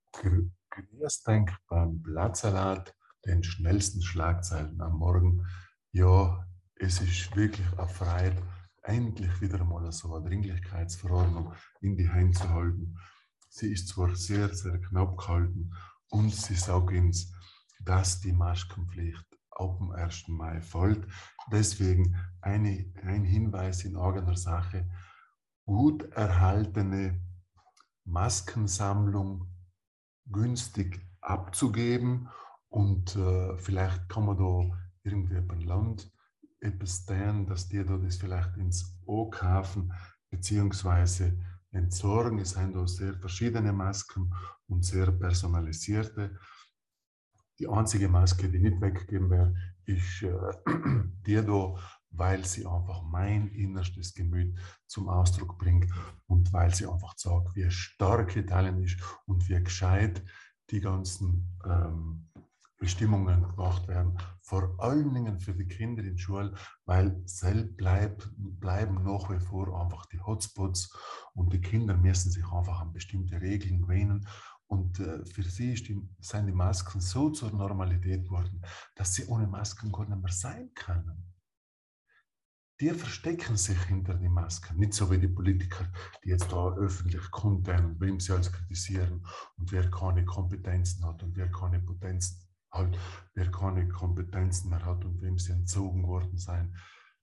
Grüß denk beim Blattsalat, den schnellsten Schlagzeilen am Morgen. Ja, es ist wirklich eine Freude, endlich wieder einmal so eine Dringlichkeitsverordnung in die Hand zu halten. Sie ist zwar sehr, sehr knapp gehalten und sie sagt uns, dass die Maskenpflicht ab dem 1. Mai fällt. Deswegen ein Hinweis in eigener Sache: gut erhaltene Maskensammlung günstig abzugeben, und vielleicht kann man da irgendwie beim Land etwas tun, dass die da das vielleicht ins Ohr kaufen beziehungsweise entsorgen. Es sind da sehr verschiedene Masken und sehr personalisierte. Die einzige Maske, die nicht weggegeben wäre, ist die da, weil sie einfach mein innerstes Gemüt zum Ausdruck bringt und weil sie einfach sagt, wie stark Italien ist und wie gescheit die ganzen Bestimmungen gemacht werden. Vor allen Dingen für die Kinder in der Schule, weil bleiben nach wie vor einfach die Hotspots und die Kinder müssen sich einfach an bestimmte Regeln gewöhnen. Und für sie sind die Masken so zur Normalität geworden, dass sie ohne Masken gar nicht mehr sein können. Die verstecken sich hinter die Masken. Nicht so wie die Politiker, die jetzt da öffentlich kundtun, wem sie alles kritisieren und wer keine Kompetenzen hat und wer keine Potenzen hat, wer keine Kompetenzen mehr hat und wem sie entzogen worden sind.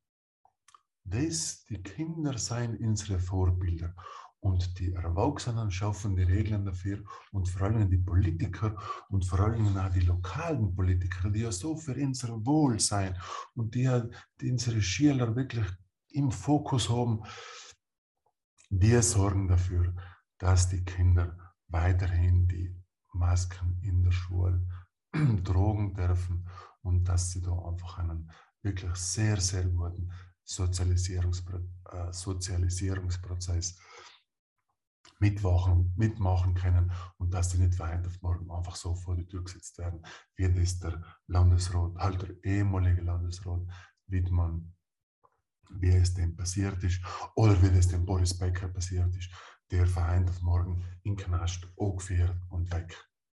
Die Kinder seien unsere Vorbilder und die Erwachsenen schaffen die Regeln dafür, und vor allem die Politiker und vor allem auch die lokalen Politiker, die ja so für unser Wohl sein und die unsere Schüler wirklich im Fokus haben, die sorgen dafür, dass die Kinder weiterhin die Masken in der Schule tragen dürfen und dass sie da einfach einen wirklich sehr, sehr guten Sozialisierungsprozess mitmachen können und dass sie nicht von heute auf morgen einfach so vor die Tür gesetzt werden, wie das der Landesrat, halt der ehemalige Landesrat Wittmann, wie es dem passiert ist oder wie es dem Boris Becker passiert ist, der von heute auf morgen in den Knast angeführt und weg.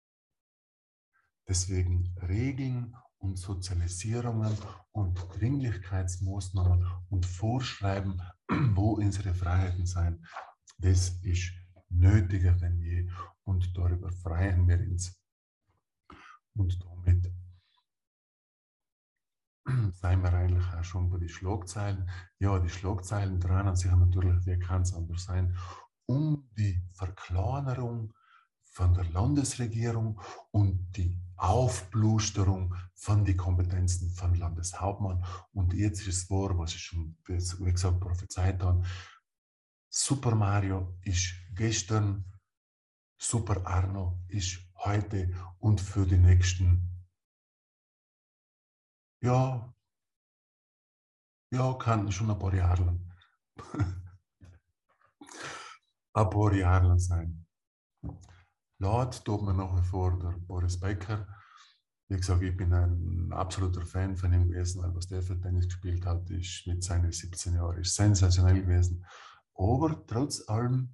Deswegen Regeln und Sozialisierungen und Dringlichkeitsmaßnahmen und Vorschreiben, wo unsere Freiheiten sind, das ist nötiger denn je, und darüber freuen wir uns. Und damit seien wir eigentlich auch schon bei den Schlagzeilen. Ja, die Schlagzeilen drehen sich natürlich, wie kann es anders sein, um die Verkleinerung von der Landesregierung und die Aufblusterung von den Kompetenzen von Landeshauptmann. Und jetzt ist es wahr, was ich schon, wie gesagt, prophezeit habe. Super Mario ist gestern, Super Arno ist heute und für die nächsten, ja, ja, kann schon ein paar Jahre lang, ein paar Jahre lang sein. Laut tut mir nach wie vor der Boris Becker. Wie gesagt, ich bin ein absoluter Fan von ihm gewesen, weil was der für Tennis gespielt hat, ist mit seinen 17 Jahren ist sensationell gewesen. Aber trotz allem,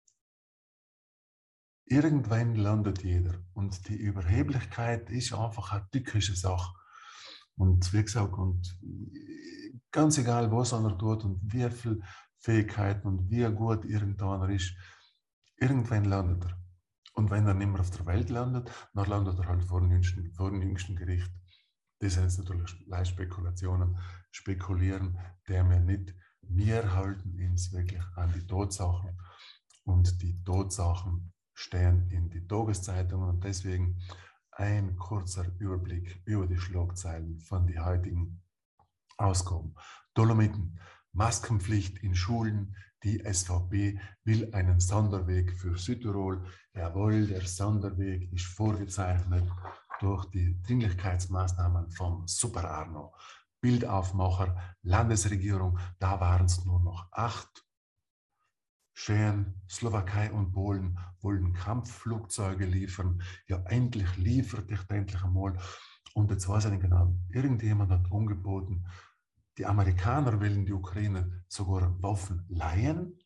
irgendwann landet jeder. Und die Überheblichkeit ist einfach eine tückische Sache. Und wie gesagt, und ganz egal, was einer tut und wie viel Fähigkeiten und wie gut irgendeiner ist, irgendwann landet er. Und wenn er nicht mehr auf der Welt landet, dann landet er halt vor dem jüngsten Gericht. Das sind jetzt natürlich leicht Spekulationen, spekulieren, der wir nicht. Wir halten uns wirklich an die Tatsachen, und die Tatsachen stehen in die Tageszeitungen, und deswegen ein kurzer Überblick über die Schlagzeilen von den heutigen Ausgaben. Dolomiten, Maskenpflicht in Schulen, die SVP will einen Sonderweg für Südtirol. Jawohl, der Sonderweg ist vorgezeichnet durch die Dringlichkeitsmaßnahmen vom Super Arno. Bildaufmacher, Landesregierung, da waren es nur noch 8. Tschechien, Slowakei und Polen wollen Kampfflugzeuge liefern. Ja, endlich liefert dich endlich einmal. Und jetzt weiß ich nicht genau, irgendjemand hat angeboten, die Amerikaner wollen die Ukraine sogar Waffen leihen.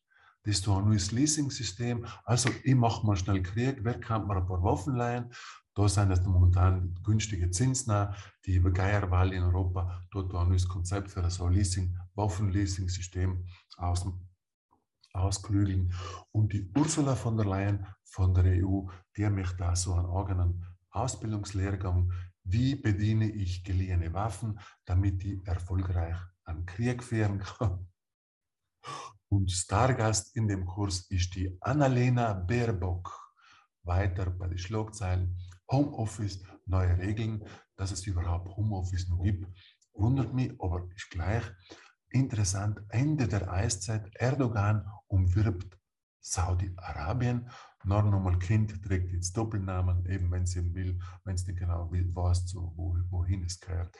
das ist ein neues Leasing-System. Also ich mache mal schnell Krieg, wer kann mir ein paar Waffen leihen? Da sind jetzt momentan günstige Zinsen, die Geierwahl in Europa dort ein neues Konzept für so ein Waffen-Leasing-System ausklügeln. Und die Ursula von der Leyen von der EU, die möchte da so einen eigenen Ausbildungslehrgang, wie bediene ich geliehene Waffen, damit ich erfolgreich einen Krieg führen kann. Und Stargast in dem Kurs ist die Annalena Baerbock. Weiter bei den Schlagzeilen Homeoffice, neue Regeln, dass es überhaupt Homeoffice noch gibt. Wundert mich, aber ist gleich interessant. Ende der Eiszeit. Erdogan umwirbt Saudi-Arabien. Noch nochmal Kind trägt jetzt Doppelnamen, eben wenn es ihn will, wenn es nicht genau will, weiß so, wohin es gehört.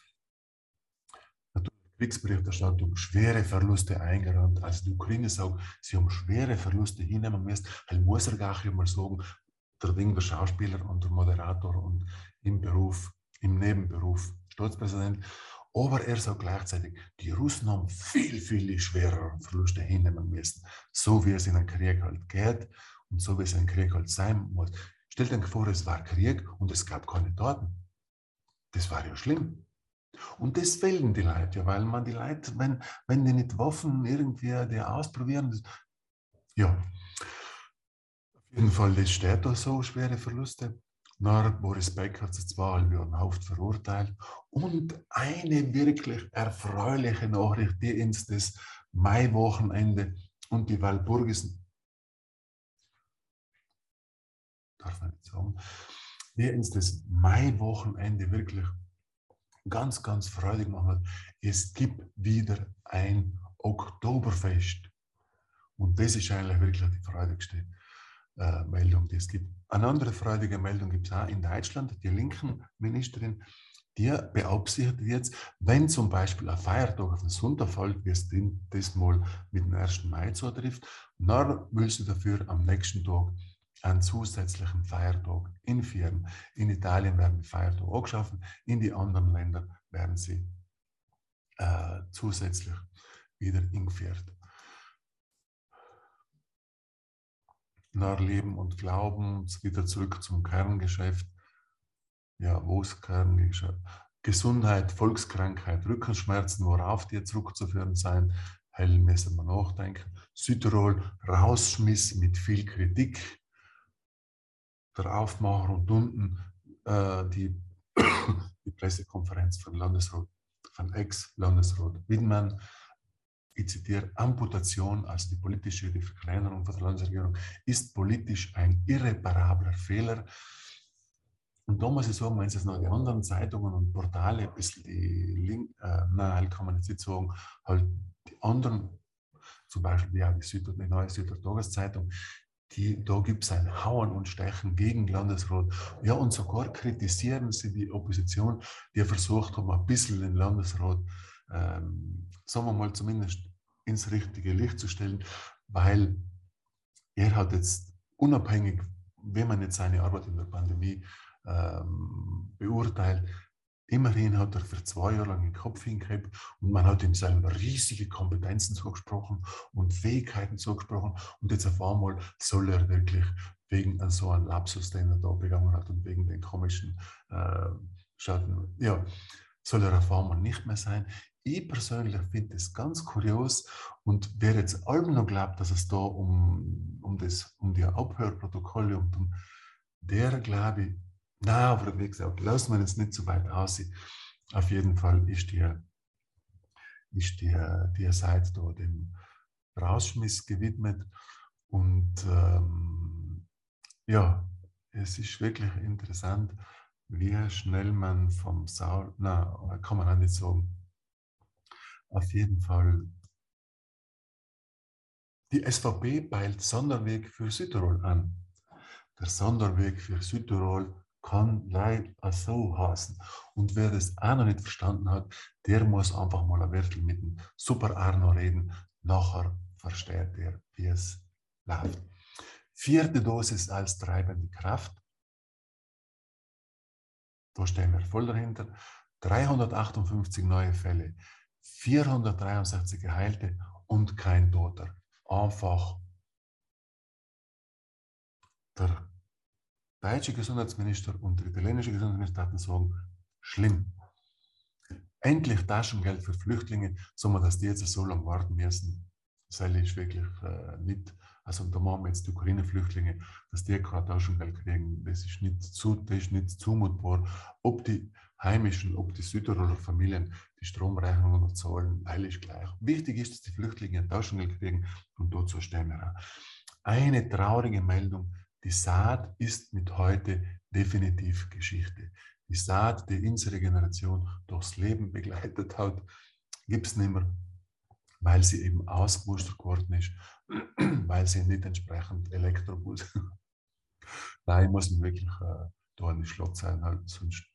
Kriegsberichterstattung, schwere Verluste eingeräumt. Also die Ukraine sagt, sie haben schwere Verluste hinnehmen müssen. Er muss er gar nicht mal sagen, der Schauspieler und der Moderator und im Beruf, im Nebenberuf Staatspräsident. Aber er sagt gleichzeitig, die Russen haben viel, viel schwerere Verluste hinnehmen müssen. So wie es in einem Krieg halt geht und so wie es in einem Krieg halt sein muss. Stellt euch vor, es war Krieg und es gab keine Taten. Das war ja schlimm. Und das fehlen die Leute, ja, weil man die Leute, wenn die nicht Waffen irgendwie die ausprobieren, ja, auf jeden Fall, das steht da so, schwere Verluste. Na, Boris Beck hat sie 2,5 Jahre Haft verurteilt. Und eine wirklich erfreuliche Nachricht, die ins das Maiwochenende und die Walpurgisen, darf man nicht sagen, die ins das Maiwochenende wirklich ganz, ganz freudig machen. Es gibt wieder ein Oktoberfest. Und das ist eigentlich wirklich die freudigste Meldung, die es gibt. Eine andere freudige Meldung gibt es auch in Deutschland. Die linken Ministerin, die beabsichtigt jetzt, wenn zum Beispiel ein Feiertag auf den Sonntag fällt, wie es das mal mit dem 1. Mai zutrifft, dann will sie dafür am nächsten Tag einen zusätzlichen Feiertag einführen. In Italien werden die Feiertage abgeschaffen, in die anderen Länder werden sie zusätzlich wieder eingeführt. Nach Leben und Glauben, wieder zurück zum Kerngeschäft. Ja, wo ist Kerngeschäft? Gesundheit, Volkskrankheit, Rückenschmerzen, worauf die zurückzuführen sein, hell müssen wir nachdenken. Südtirol, Rausschmiss mit viel Kritik. Der Aufmacher und unten die Pressekonferenz von Landesrat, von Ex-Landesrat Widmann. Ich zitiere, Amputation, also die politische Verkleinerung von der Landesregierung, ist politisch ein irreparabler Fehler. Und da muss ich sagen, wenn es noch die anderen Zeitungen und Portale ein bisschen nein, kann man nicht sagen, halt die anderen, zum Beispiel ja, die neue Südder Tageszeitung, da gibt es ein Hauen und Stechen gegen Landesrat. Ja, und sogar kritisieren sie die Opposition, die versucht haben, ein bisschen den Landesrat, sagen wir mal, zumindest ins richtige Licht zu stellen, weil er hat jetzt unabhängig, wenn man jetzt seine Arbeit in der Pandemie beurteilt, immerhin hat er für 2 Jahre lang den Kopf hingehabt und man hat ihm seine riesige Kompetenzen zugesprochen und Fähigkeiten zugesprochen und jetzt auf einmal soll er wirklich wegen so einem Lapsus, den er da begangen hat und wegen den komischen Schatten, ja, soll er auf einmal nicht mehr sein. Ich persönlich finde das ganz kurios und wer jetzt allem noch glaubt, dass es da um die Abhörprotokolle und der glaube ich, na, aber wie gesagt, lassen wir jetzt nicht so weit aussehen. Auf jeden Fall ist die Seite da dem Rausschmiss gewidmet und ja, es ist wirklich interessant, wie schnell man vom Saul, na, kann man auch nicht sagen. Auf jeden Fall, die SVP peilt Sonderweg für Südtirol an. Der Sonderweg für Südtirol kann leider so heißen. Und wer das auch noch nicht verstanden hat, der muss einfach mal ein Wörtl mit dem Super Arno reden. Nachher versteht er, wie es läuft. 4. Dosis als treibende Kraft. Da stehen wir voll dahinter. 358 neue Fälle, 463 Geheilte und kein Toter. einfach der deutsche Gesundheitsminister und der italienische Gesundheitsminister hatten sagen, schlimm. Endlich Taschengeld für Flüchtlinge, sagen wir, dass die jetzt so lange warten müssen. Das ist wirklich nicht, also da machen wir jetzt die Ukraine-Flüchtlinge, dass die kein Taschengeld kriegen, das ist nicht zumutbar. Ob die heimischen, ob die Südtiroler Familien die Stromrechnungen noch zahlen, alles gleich. Wichtig ist, dass die Flüchtlinge ein Taschengeld kriegen und dazu stehen wir auch. Eine traurige Meldung, die Saat ist mit heute definitiv Geschichte. Die Saat, die unsere Generation durchs Leben begleitet hat, gibt es nicht mehr, weil sie eben ausgemustert geworden ist, weil sie nicht entsprechend Elektrobus. Nein, muss man wirklich da eine Schlagzeilen halten, sonst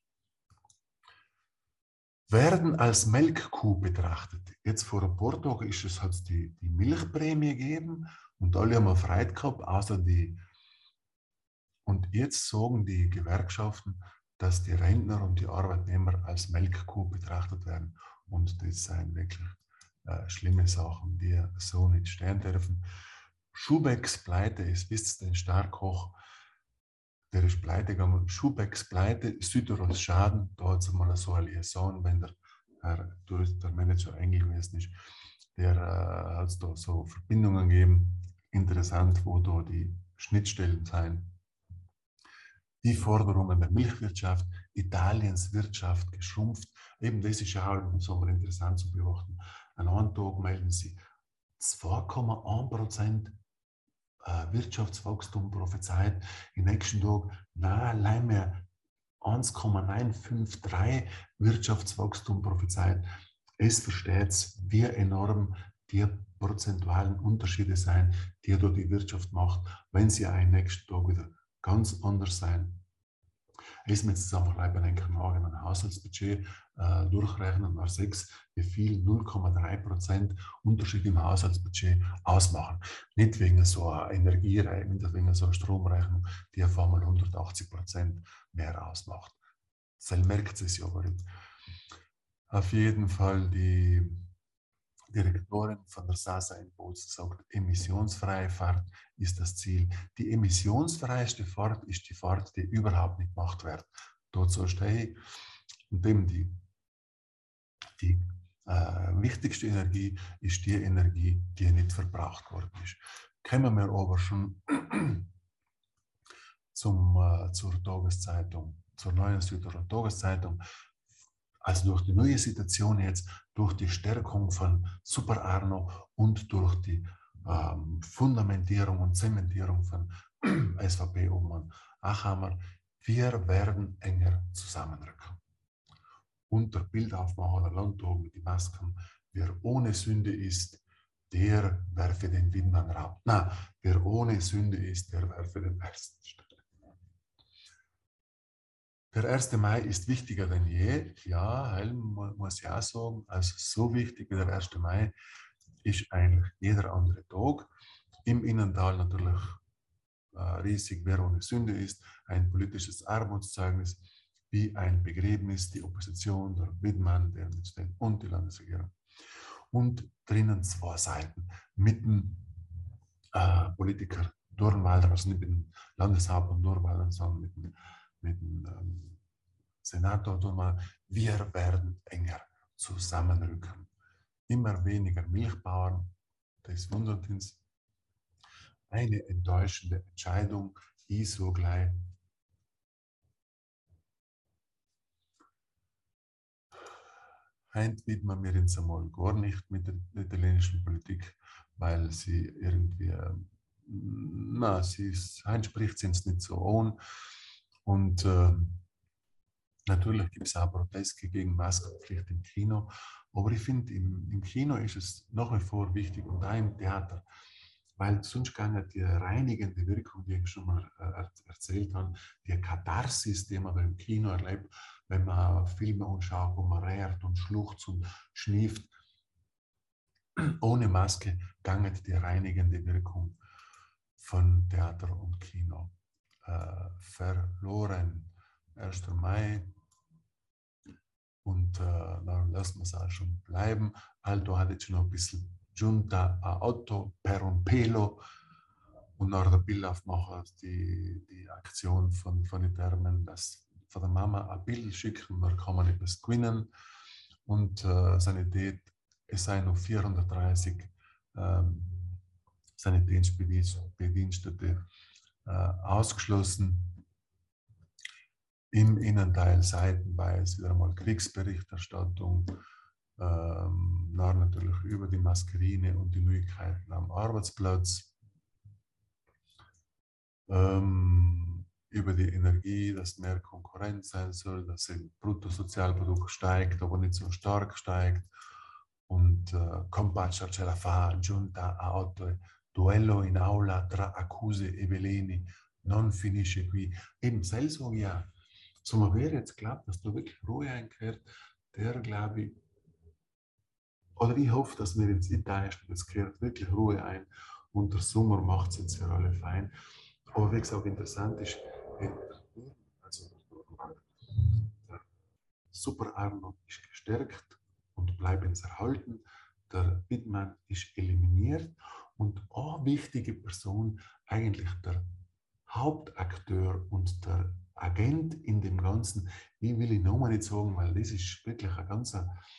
werden als Melkkuh betrachtet. Jetzt vor ein paar Tagen hat es die Milchprämie gegeben und alle haben Freude gehabt, außer die. Und jetzt sagen die Gewerkschaften, dass die Rentner und die Arbeitnehmer als Melkkuh betrachtet werden. Und das sind wirklich schlimme Sachen, die so nicht stehen dürfen. Schubecks Pleite ist, wisst ihr, den Starkoch, der ist pleite gegangen. Schubecks Pleite, Südtirols Schaden, da hat es mal so eine Liaison, wenn der Manager Engel gewesen ist, der hat es da so Verbindungen gegeben. Interessant, wo da die Schnittstellen sind. Die Forderungen der Milchwirtschaft, Italiens Wirtschaft geschrumpft. Eben das ist auch im Sommer interessant zu beobachten. An einem Tag melden sie 2,1% Wirtschaftswachstum prophezeit. Im nächsten Tag, allein mehr 1,953 Wirtschaftswachstum prophezeit. Es versteht, wie enorm die prozentualen Unterschiede sein, die da die Wirtschaft macht, wenn sie einen nächsten Tag wieder ganz anders sein. Ist mir jetzt einfach leid, wenn ich ein Haushaltsbudget durchrechnen nach 6, wie viel 0,3% Unterschied im Haushaltsbudget ausmachen. Nicht wegen so einer Energierechnung, nicht wegen so einer Stromrechnung, die auf einmal 180% mehr ausmacht. Das merkt es ja, aber auf jeden Fall die Direktorin von der SASA in Bozen sagt, emissionsfreie Fahrt ist das Ziel. Die emissionsfreiste Fahrt ist die Fahrt, die überhaupt nicht gemacht wird. Dazu stehe ich. Und eben die wichtigste Energie ist die Energie, die nicht verbraucht worden ist. Kommen wir aber schon zur Tageszeitung, zur neuen Südtiroler Tageszeitung. Also durch die neue Situation jetzt, durch die Stärkung von Super Arno und durch die Fundamentierung und Zementierung von SVP-Obmann Achammer, wir werden enger zusammenrücken. Und der Bildaufmacher der Landtag mit den Masken, wer ohne Sünde ist, der werfe den Widmann raus. Nein, wer ohne Sünde ist, der werfe den ersten Stein. Der 1. Mai ist wichtiger denn je. Ja, Heil muss ich auch sagen. Also so wichtig wie der 1. Mai ist eigentlich jeder andere Tag. Im Innental natürlich riesig, wer ohne Sünde ist. Ein politisches Armutszeugnis wie ein Begräbnis, die Opposition, der Widmann, der Minister und die Landesregierung. Und drinnen 2 Seiten mit dem Politiker Dornwalder, also nicht mit dem Landeshauptmann Dornwalder, sondern mit dem Senator Dornwalder. Wir werden enger zusammenrücken. Immer weniger Milchbauern, das wundert uns. Eine enttäuschende Entscheidung, die so gleich Heint widmen wir uns einmal gar nicht mit der italienischen Politik, weil sie irgendwie, Heint spricht sie uns nicht so an. Und natürlich gibt es auch Proteste gegen Maskenpflicht im Kino. Aber ich finde, im Kino ist es nach wie vor wichtig und auch im Theater, weil sonst gar nicht die reinigende Wirkung, die ich schon mal erzählt habe, die Katharsis, die man im Kino erlebt, wenn man Filme anschaut, wo man rehrt und schluchzt und schnieft. Ohne Maske gar nicht die reinigende Wirkung von Theater und Kino verloren. 1. Mai. Und dann lassen wir es auch schon bleiben. Aldo hat jetzt schon noch ein bisschen Giunta a Otto per un pelo und nach der Bild aufmachen, die Aktion von den Termen, dass von der Mama ein Bild schicken, dann kann man etwas gewinnen. Und Sanität, es seien noch 430 Sanitätsbedienstete ausgeschlossen. Im Innenteil seitenweise wieder mal Kriegsberichterstattung, natürlich über die Maskerine und die Neuigkeiten am Arbeitsplatz, über die Energie, dass mehr Konkurrenz sein soll, dass das Bruttosozialprodukt steigt, aber nicht so stark steigt. Und Compaccia ce la fa, giunta a otto, duello in aula tra accuse e veleni, non finisce qui. Eben, selbst so, ja. So, man wäre jetzt glaubt, dass da wirklich Ruhe einkehrt, der glaube ich, oder ich hoffe, dass mir jetzt eintäuscht, es kehrt wirklich Ruhe ein und der Sommer macht es jetzt für alle fein. Aber wie gesagt, interessant ist, also der Super Arno ist gestärkt und bleibt uns erhalten. Der Bitman ist eliminiert und eine wichtige Person, eigentlich der Hauptakteur und der Agent in dem Ganzen, ich will ihn nochmal nicht sagen, weil das ist wirklich ein ganz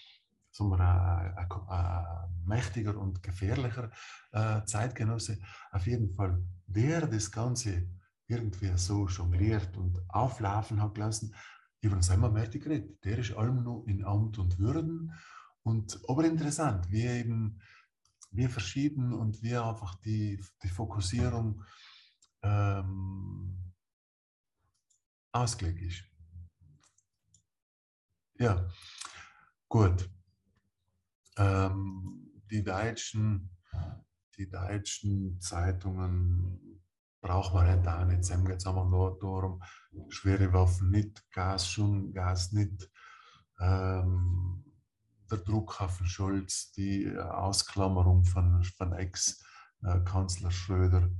ein mächtiger und gefährlicher Zeitgenosse. Auf jeden Fall, der das Ganze irgendwie so jongliert und auflaufen hat lassen, über den sind wir mächtig geredet. Der ist allem noch in Amt und Würden. Und, aber interessant, wie eben wie verschieden und wie einfach die Fokussierung ausgelegt ist. Ja, gut. Die deutschen Zeitungen braucht man halt auch nicht. Jetzt geht es einfach nur darum, schwere Waffen nicht, Gas schon, Gas nicht. Der Druck auf Scholz, die Ausklammerung von Ex-Kanzler Schröder.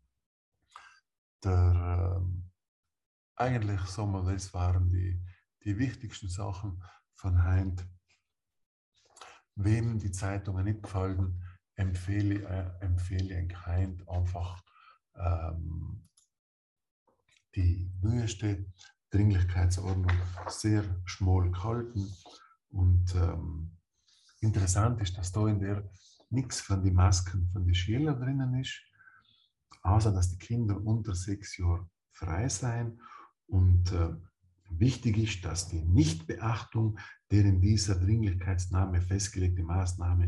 Eigentlich sagen wir, das waren die wichtigsten Sachen von heute. Wem die Zeitungen nicht gefallen, empfehle ich eigentlich einfach die neueste Dringlichkeitsordnung sehr schmal gehalten. Und interessant ist, dass da in der nichts von den Masken von den Schülern drinnen ist, außer dass die Kinder unter 6 Jahren frei sein. Und wichtig ist, dass die Nichtbeachtung der in dieser Dringlichkeitsnahme festgelegte Maßnahme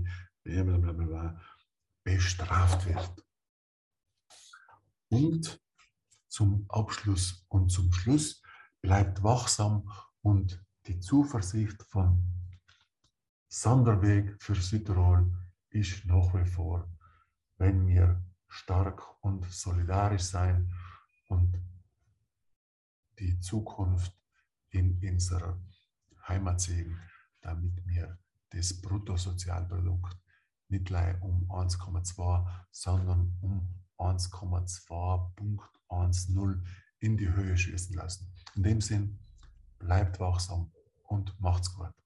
bestraft wird. Und zum Abschluss und zum Schluss bleibt wachsam und die Zuversicht von Sonderweg für Südtirol ist nach wie vor, wenn wir stark und solidarisch sein und die Zukunft in unserer Heimat sehen, damit wir das Bruttosozialprodukt nicht gleich um 1,2, sondern um 1,2.10 in die Höhe schießen lassen. In dem Sinn, bleibt wachsam und macht's gut.